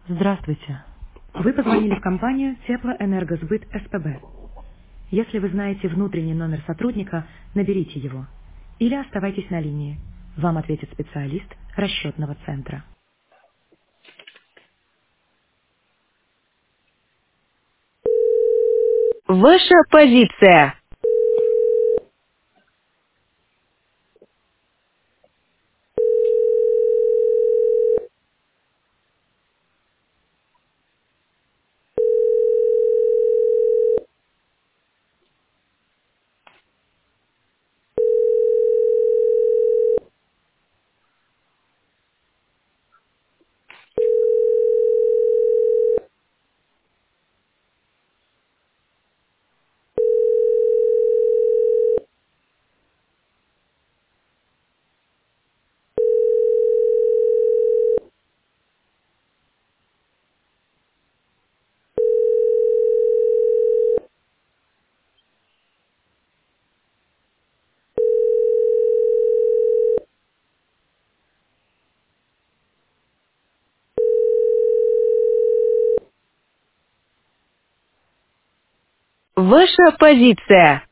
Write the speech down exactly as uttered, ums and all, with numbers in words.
Здравствуйте. Вы позвонили в компанию Теплоэнергосбыт СПБ. Если вы знаете внутренний номер сотрудника, наберите его. Или оставайтесь на линии. Вам ответит специалист расчетного центра. Ваша позиция. Ваша позиция.